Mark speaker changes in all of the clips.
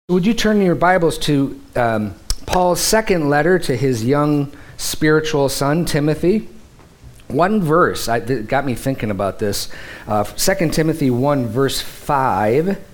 Speaker 1: Would you turn your Bibles to Paul's second letter to his young spiritual son, Timothy? One verse that got me thinking about this. 2 Timothy 1, verse 5. And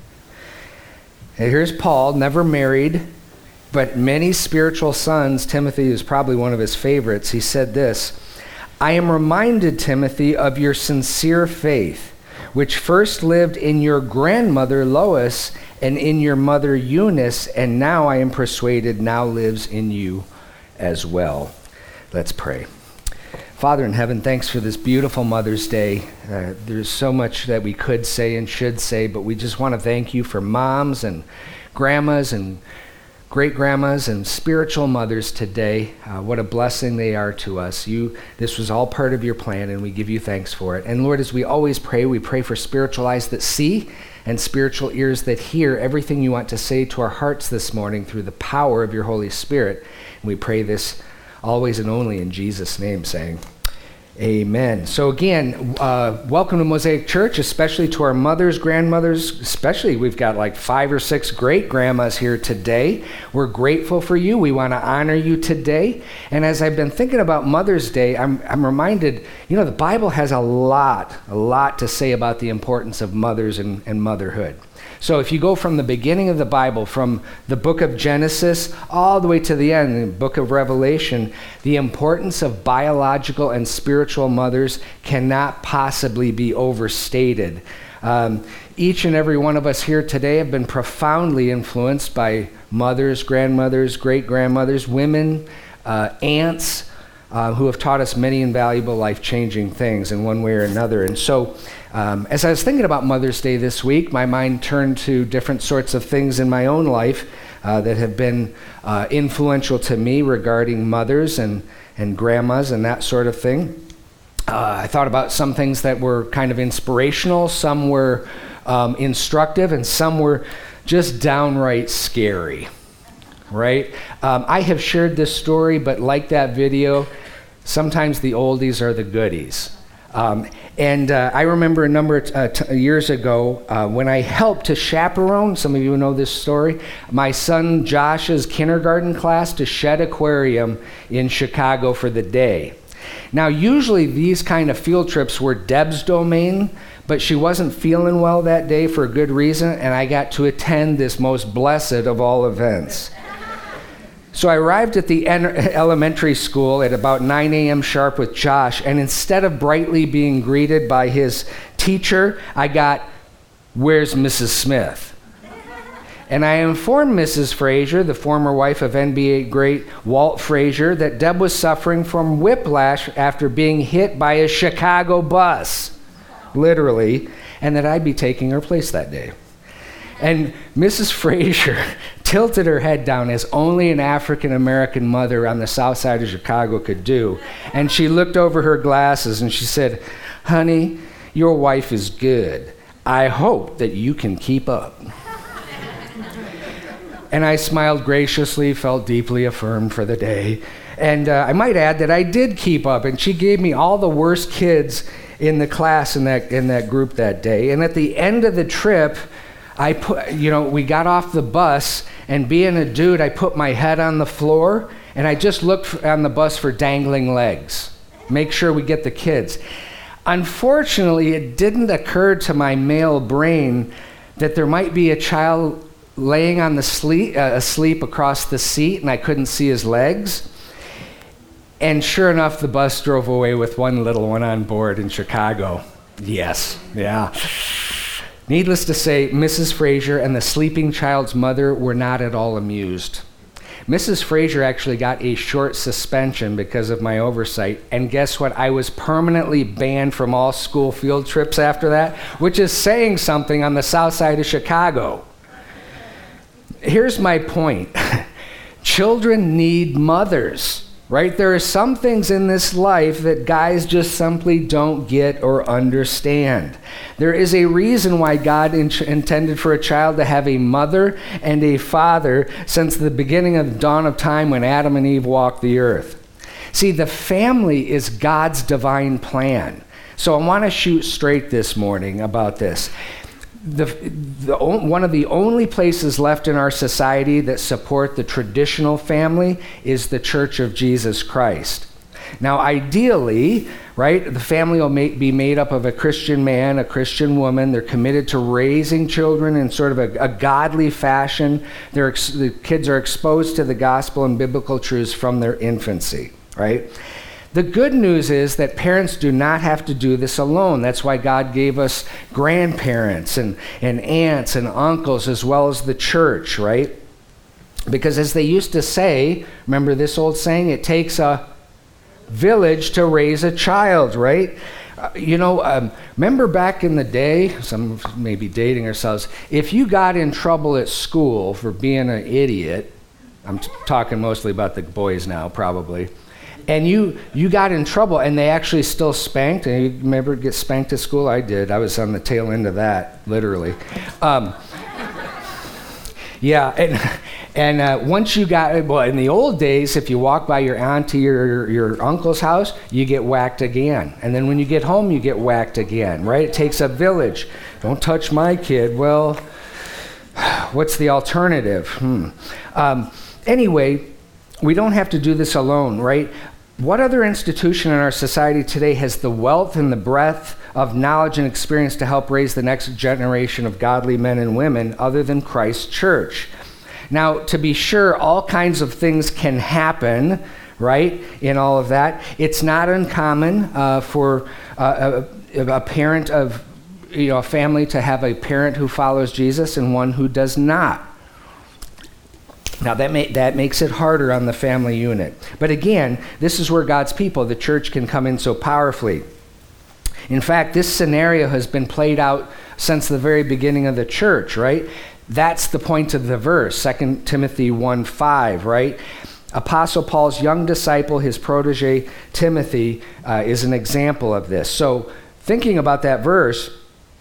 Speaker 1: here's Paul, never married, but many spiritual sons. Timothy is probably one of his favorites. He said this, "I am reminded, Timothy, of your sincere faith, which first lived in your grandmother Lois and in your mother Eunice, and now I am persuaded now lives in you as well." Let's pray. Father in heaven, thanks for this beautiful Mother's Day. There's so much that we could say and should say, but we just want to thank you for moms and grandmas and great-grandmas and spiritual mothers today. What a blessing they are to us. This was all part of your plan, and we give you thanks for it. And Lord, as we always pray, we pray for spiritual eyes that see and spiritual ears that hear everything you want to say to our hearts this morning through the power of your Holy Spirit. And we pray this always and only in Jesus' name, saying, amen. So again, welcome to Mosaic Church, especially to our mothers, grandmothers, especially we've got like 5 or 6 great-grandmas here today. We're grateful for you. We want to honor you today. And as I've been thinking about Mother's Day, I'm reminded, the Bible has a lot to say about the importance of mothers and motherhood. So if you go from the beginning of the Bible, from the book of Genesis all the way to the end, the book of Revelation, the importance of biological and spiritual mothers cannot possibly be overstated. Each and every one of us here today have been profoundly influenced by mothers, grandmothers, great-grandmothers, women, aunts, who have taught us many invaluable life-changing things in one way or another. And so as I was thinking about Mother's Day this week, my mind turned to different sorts of things in my own life that have been influential to me regarding mothers and grandmas and that sort of thing. I thought about some things that were kind of inspirational, some were instructive, and some were just downright scary, right? I have shared this story, but like that video, sometimes the oldies are the goodies. And I remember a number of years ago when I helped to chaperone, some of you know this story, my son Josh's kindergarten class to Shedd Aquarium in Chicago for the day. Now, usually these kind of field trips were Deb's domain, but she wasn't feeling well that day for a good reason, and I got to attend this most blessed of all events. So I arrived at the elementary school at about 9 a.m. sharp with Josh, and instead of brightly being greeted by his teacher, I got, "Where's Mrs. Smith?" And I informed Mrs. Frazier, the former wife of NBA great Walt Frazier, that Deb was suffering from whiplash after being hit by a Chicago bus, literally, and that I'd be taking her place that day. And Mrs. Frazier tilted her head down as only an African-American mother on the south side of Chicago could do. And she looked over her glasses and she said, "Honey, your wife is good. I hope that you can keep up." And I smiled graciously, felt deeply affirmed for the day. And I might add that I did keep up, and she gave me all the worst kids in the class in that group that day. And at the end of the trip, we got off the bus, and being a dude, I put my head on the floor, and I just looked on the bus for dangling legs. Make sure we get the kids. Unfortunately, it didn't occur to my male brain that there might be a child laying on the asleep across the seat, and I couldn't see his legs. And sure enough, the bus drove away with one little one on board in Chicago. Yes, yeah. Needless to say, Mrs. Frazier and the sleeping child's mother were not at all amused. Mrs. Frazier actually got a short suspension because of my oversight, and guess what? I was permanently banned from all school field trips after that, which is saying something on the south side of Chicago. Here's my point. Children need mothers. Right? There are some things in this life that guys just simply don't get or understand. There is a reason why God intended for a child to have a mother and a father since the beginning of the dawn of time when Adam and Eve walked the earth. See, the family is God's divine plan. So I want to shoot straight this morning about this. one of the only places left in our society that support the traditional family is the Church of Jesus Christ. Now, ideally, right, the family will be made up of a Christian man, a Christian woman. They're committed to raising children in sort of a godly fashion. The kids are exposed to the gospel and biblical truths from their infancy, right? The good news is that parents do not have to do this alone. That's why God gave us grandparents and aunts and uncles as well as the church, right? Because as they used to say, remember this old saying, it takes a village to raise a child, right? Remember back in the day, some may be dating ourselves, if you got in trouble at school for being an idiot, I'm talking mostly about the boys now probably, and you got in trouble and they actually still spanked, and you remember get spanked at school? I did. I was on the tail end of that, literally. And once you got, well, in the old days, if you walk by your auntie or your uncle's house, you get whacked again. And then when you get home, you get whacked again, right? It takes a village. Don't touch my kid. Well, what's the alternative? Anyway, we don't have to do this alone, right? What other institution in our society today has the wealth and the breadth of knowledge and experience to help raise the next generation of godly men and women other than Christ's church? Now, to be sure, all kinds of things can happen, right, in all of that. It's not uncommon for a parent of, a family to have a parent who follows Jesus and one who does not. Now, that makes it harder on the family unit. But again, this is where God's people, the church, can come in so powerfully. In fact, this scenario has been played out since the very beginning of the church, right? That's the point of the verse, 2 Timothy 1:5, right? Apostle Paul's young disciple, his protege, Timothy, is an example of this. So thinking about that verse,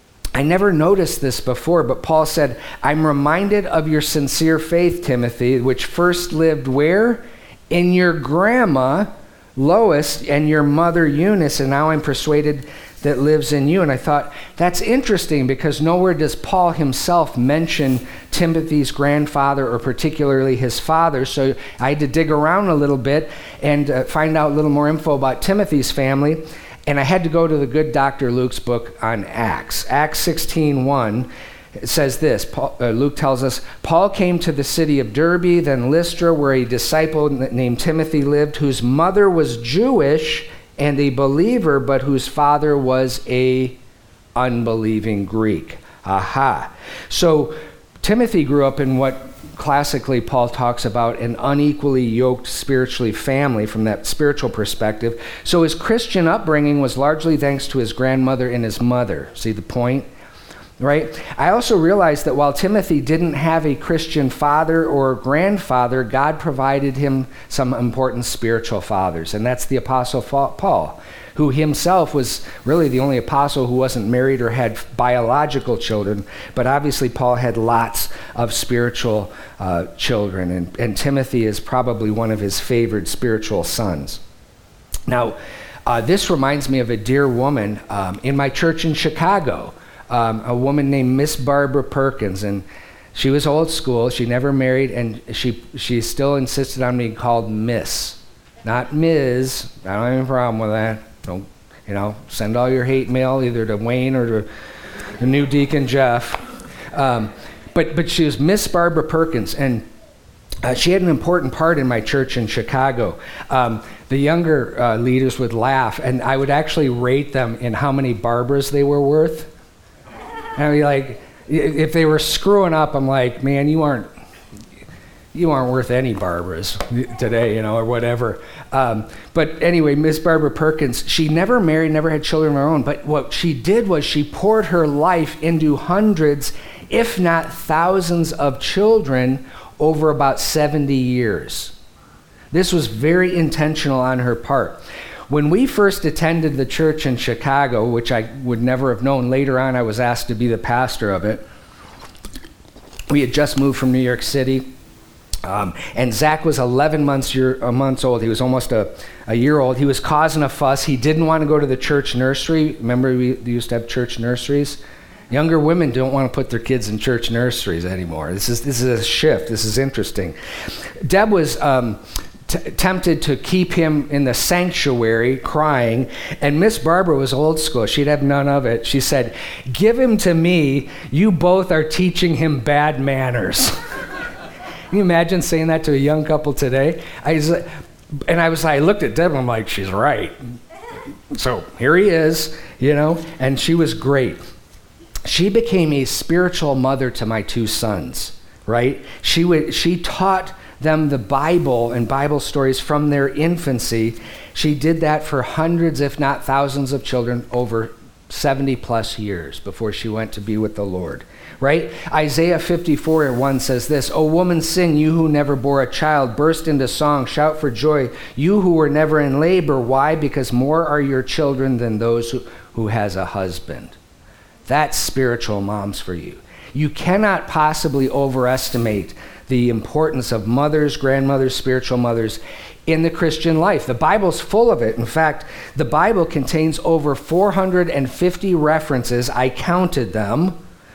Speaker 1: I never noticed this before, but Paul said, I'm reminded of your sincere faith, Timothy, which first lived where? In your grandma, Lois, and your mother, Eunice, and now I'm persuaded that lives in you. And I thought, that's interesting because nowhere does Paul himself mention Timothy's grandfather or particularly his father. So I had to dig around a little bit and find out a little more info about Timothy's family. And I had to go to the good Dr. Luke's book on Acts. Acts 16:1, it says this, Luke tells us, Paul came to the city of Derbe, then Lystra, where a disciple named Timothy lived, whose mother was Jewish and a believer, but whose father was a unbelieving Greek. Aha. So Timothy grew up in what classically Paul talks about an unequally yoked spiritually family from that spiritual perspective. So his Christian upbringing was largely thanks to his grandmother and his mother. See the point? Right? I also realized that while Timothy didn't have a Christian father or grandfather, God provided him some important spiritual fathers, and that's the Apostle Paul, who himself was really the only apostle who wasn't married or had biological children, but obviously Paul had lots of spiritual children, and Timothy is probably one of his favored spiritual sons. Now, this reminds me of a dear woman in my church in Chicago, a woman named Miss Barbara Perkins, and she was old school. She never married, and she still insisted on being called Miss, not Ms. I don't have any problem with that. Don't, send all your hate mail either to Wayne or to the new Deacon Jeff. But she was Miss Barbara Perkins, and she had an important part in my church in Chicago. The younger leaders would laugh, and I would actually rate them in how many Barbaras they were worth. And I'd be like, if they were screwing up, I'm like, man, you aren't worth any Barbaras today, or whatever. But anyway, Miss Barbara Perkins, she never married, never had children of her own, but what she did was she poured her life into hundreds, if not thousands of children over about 70 years. This was very intentional on her part. When we first attended the church in Chicago, which I would never have known, later on I was asked to be the pastor of it. We had just moved from New York City, and Zach was 11 months old. He was almost a year old. He was causing a fuss. He didn't want to go to the church nursery. Remember we used to have church nurseries? Younger women don't want to put their kids in church nurseries anymore. This is a shift. This is interesting. Deb was tempted to keep him in the sanctuary crying, and Miss Barbara was old school. She'd have none of it. She said, "Give him to me. You both are teaching him bad manners." Can you imagine saying that to a young couple today? I looked at Deb and I'm like, she's right. So here he is, and she was great. She became a spiritual mother to my two sons, right? She taught them the Bible and Bible stories from their infancy. She did that for hundreds, if not thousands of children over 70 plus years before she went to be with the Lord, right? Isaiah 54:1 says this, "O woman, sing, you who never bore a child, burst into song, shout for joy, you who were never in labor." Why? Because more are your children than those who has a husband. That's spiritual moms for you. You cannot possibly overestimate the importance of mothers, grandmothers, spiritual mothers in the Christian life. The Bible's full of it. In fact, the Bible contains over 450 references, I counted them,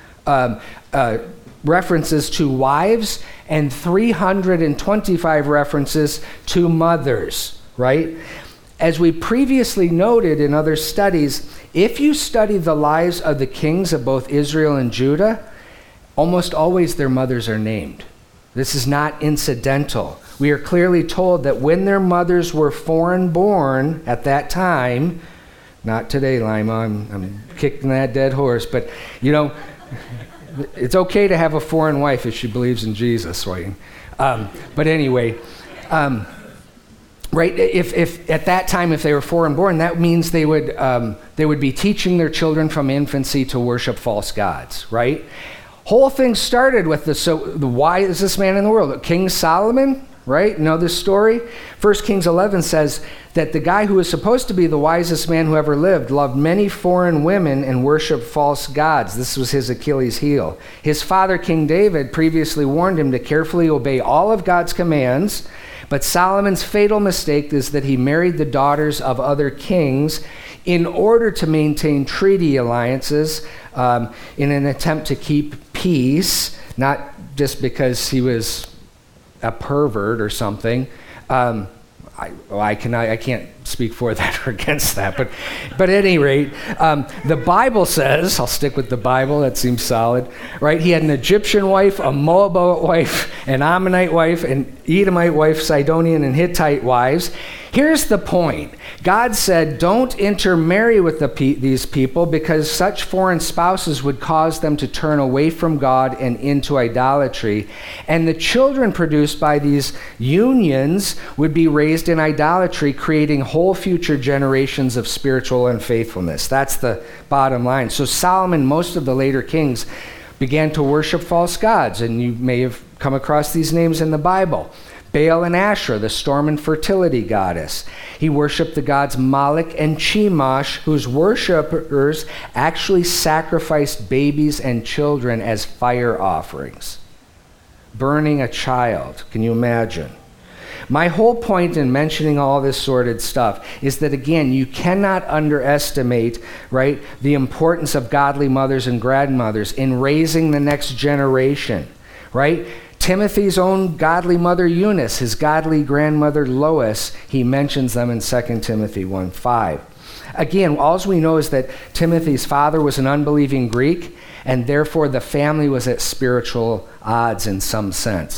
Speaker 1: references to wives and 325 references to mothers, right? As we previously noted in other studies, if you study the lives of the kings of both Israel and Judah, almost always their mothers are named. This is not incidental. We are clearly told that when their mothers were foreign born at that time, not today, Lima, I'm kicking that dead horse, but it's okay to have a foreign wife if she believes in Jesus, right? But anyway, right? If at that time, if they were foreign born, that means they would be teaching their children from infancy to worship false gods, right? Whole thing started with the wisest man in the world, King Solomon, right? Know this story? 1 Kings 11 says that the guy who was supposed to be the wisest man who ever lived loved many foreign women and worshiped false gods. This was his Achilles heel. His father, King David, previously warned him to carefully obey all of God's commands, but Solomon's fatal mistake is that he married the daughters of other kings in order to maintain treaty alliances in an attempt to keep peace, not just because he was a pervert or something. I can't speak for that or against that, but at any rate, the Bible says, I'll stick with the Bible, that seems solid, right? He had an Egyptian wife, a Moabite wife, an Ammonite wife, an Edomite wife, Sidonian and Hittite wives. Here's the point. God said, don't intermarry with these people because such foreign spouses would cause them to turn away from God and into idolatry. And the children produced by these unions would be raised in idolatry, creating whole future generations of spiritual unfaithfulness. That's the bottom line. So Solomon, most of the later kings, began to worship false gods. And you may have come across these names in the Bible. Baal and Asherah, the storm and fertility goddess. He worshipped the gods Moloch and Chemosh, whose worshippers actually sacrificed babies and children as fire offerings. Burning a child. Can you imagine? My whole point in mentioning all this sordid stuff is that, again, you cannot underestimate, right, the importance of godly mothers and grandmothers in raising the next generation, right? Timothy's own godly mother Eunice, his godly grandmother Lois, he mentions them in 2 Timothy 1:5. Again, all we know is that Timothy's father was an unbelieving Greek, and therefore the family was at spiritual odds in some sense.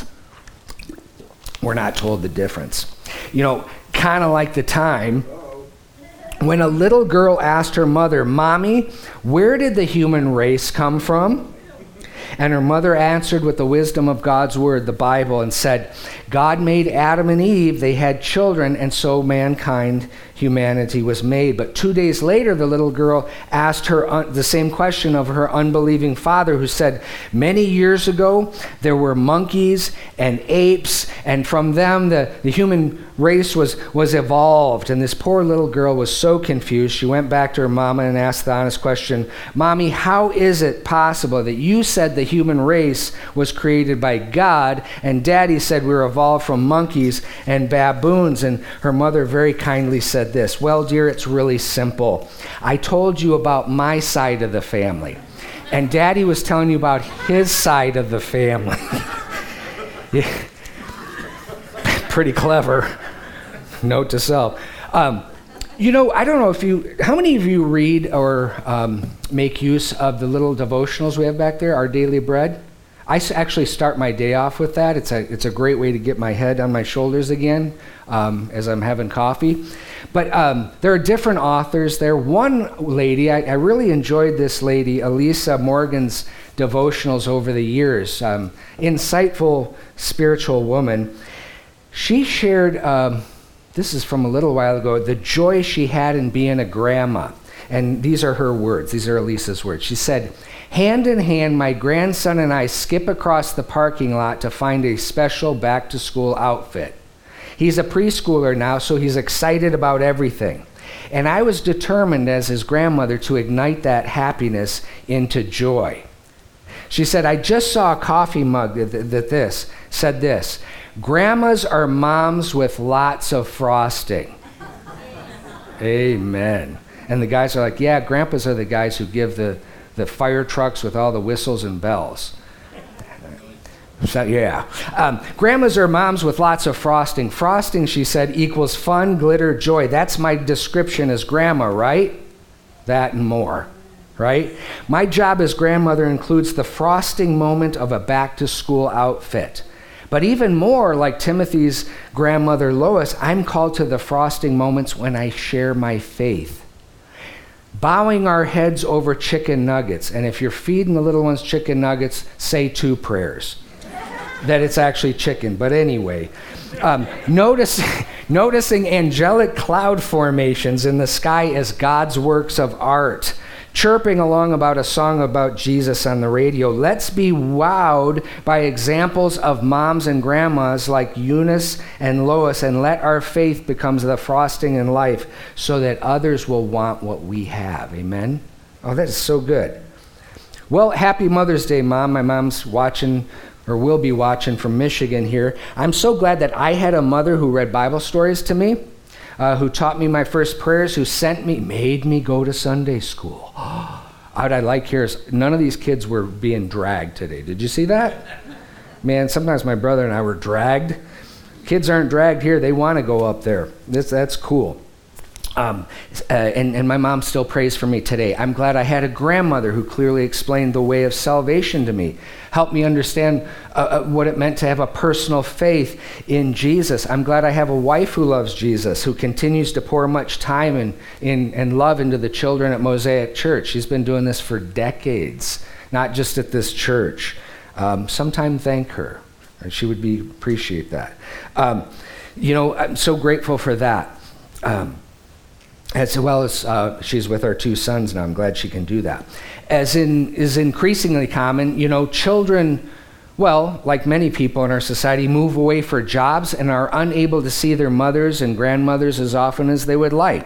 Speaker 1: We're not told the difference. Kind of like the time when a little girl asked her mother, "Mommy, where did the human race come from?" And her mother answered with the wisdom of God's word, the Bible, and said, God made Adam and Eve, they had children, and so mankind, humanity was made. But 2 days later, the little girl asked her the same question of her unbelieving father, who said, many years ago, there were monkeys and apes, and from them the human race was evolved. And this poor little girl was so confused, she went back to her mama and asked the honest question, Mommy, how is it possible that you said the human race was created by God, and Daddy said we were evolved from monkeys and baboons? And her mother very kindly said this, well, dear, it's really simple. I told you about my side of the family. And Daddy was telling you about his side of the family. Yeah. Pretty clever. Note to self. I don't know how many of you read or make use of the little devotionals we have back there, Our Daily Bread? I actually start my day off with that. It's a great way to get my head on my shoulders again as I'm having coffee. But there are different authors there. One lady, I really enjoyed this lady, Elisa Morgan's devotionals over the years. Insightful spiritual woman. She shared, this is from a little while ago, the joy she had in being a grandma. And these are her words. These are Elisa's words. She said, "Hand in hand, my grandson and I skip across the parking lot to find a special back-to-school outfit. He's a preschooler now, so he's excited about everything. And I was determined as his grandmother to ignite that happiness into joy." She said, "I just saw a coffee mug that said this, 'Grandmas are moms with lots of frosting.'" Amen. And the guys are like, "Yeah, grandpas are the guys who give the fire trucks with all the whistles and bells." So, yeah. "Grandmas are moms with lots of frosting. Frosting," she said, "equals fun, glitter, joy. That's my description as grandma, right? That and more, right? My job as grandmother includes the frosting moment of a back-to-school outfit. But even more, like Timothy's grandmother Lois, I'm called to the frosting moments when I share my faith. Bowing our heads over chicken nuggets. And if you're feeding the little ones chicken nuggets, say 2 prayers that it's actually chicken. But anyway, noticing angelic cloud formations in the sky as God's works of art. Chirping along about a song about Jesus on the radio. Let's be wowed by examples of moms and grandmas like Eunice and Lois, and let our faith become the frosting in life so that others will want what we have." Amen? Oh, that is so good. Well, happy Mother's Day, Mom. My mom's watching, or will be watching from Michigan here. I'm so glad that I had a mother who read Bible stories to me, who taught me my first prayers, who made me go to Sunday school. What I like here is none of these kids were being dragged today. Did you see that? Man, sometimes my brother and I were dragged. Kids aren't dragged here. They want to go up there. That's cool. And my mom still prays for me today. I'm glad I had a grandmother who clearly explained the way of salvation to me, helped me understand what it meant to have a personal faith in Jesus. I'm glad I have a wife who loves Jesus, who continues to pour much time and love into the children at Mosaic Church. She's been doing this for decades, not just at this church. Sometime thank her. She would appreciate that. I'm so grateful for that. As well as she's with our 2 sons now. I'm glad she can do that. As is increasingly common, children, well, like many people in our society, move away for jobs and are unable to see their mothers and grandmothers as often as they would like.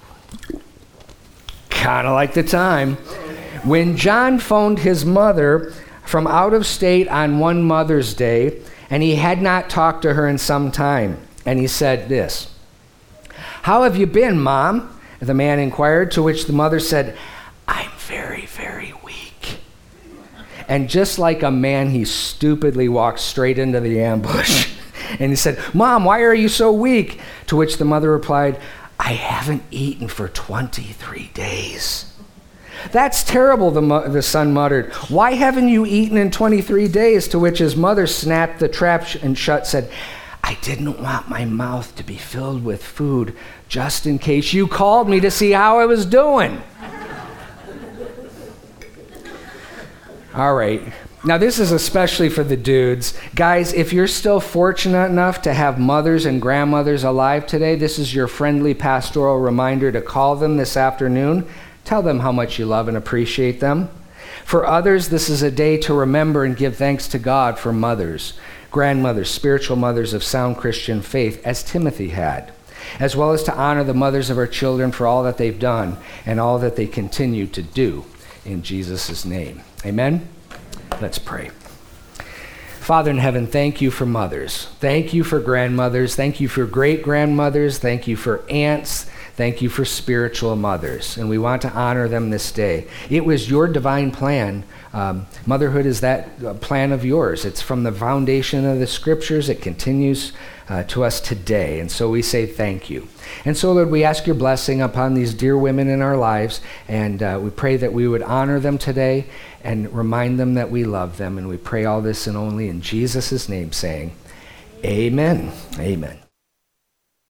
Speaker 1: Kind of like the time when John phoned his mother from out of state on one Mother's Day, and he had not talked to her in some time. And he said this, "How have you been, Mom?" the man inquired, to which the mother said, "I'm very, very weak." And just like a man, he stupidly walked straight into the ambush. And he said, "Mom, why are you so weak?" To which the mother replied, "I haven't eaten for 23 days. "That's terrible," the son muttered. "Why haven't you eaten in 23 days? To which his mother snapped the trap and shut, said, "I didn't want my mouth to be filled with food just in case you called me to see how I was doing." All right. Now, this is especially for the dudes. Guys, if you're still fortunate enough to have mothers and grandmothers alive today, this is your friendly pastoral reminder to call them this afternoon. Tell them how much you love and appreciate them. For others, this is a day to remember and give thanks to God for mothers, grandmothers, spiritual mothers of sound Christian faith, as Timothy had, as well as to honor the mothers of our children for all that they've done and all that they continue to do in Jesus' name. Amen? Let's pray. Father in heaven, thank you for mothers. Thank you for grandmothers. Thank you for great-grandmothers. Thank you for aunts. Thank you for spiritual mothers. And we want to honor them this day. It was your divine plan. Motherhood is that plan of yours. It's from the foundation of the scriptures. It continues to us today. And so we say thank you. And so, Lord, we ask your blessing upon these dear women in our lives. And we pray that we would honor them today and remind them that we love them. And we pray all this and only in Jesus' name, saying, amen. Amen.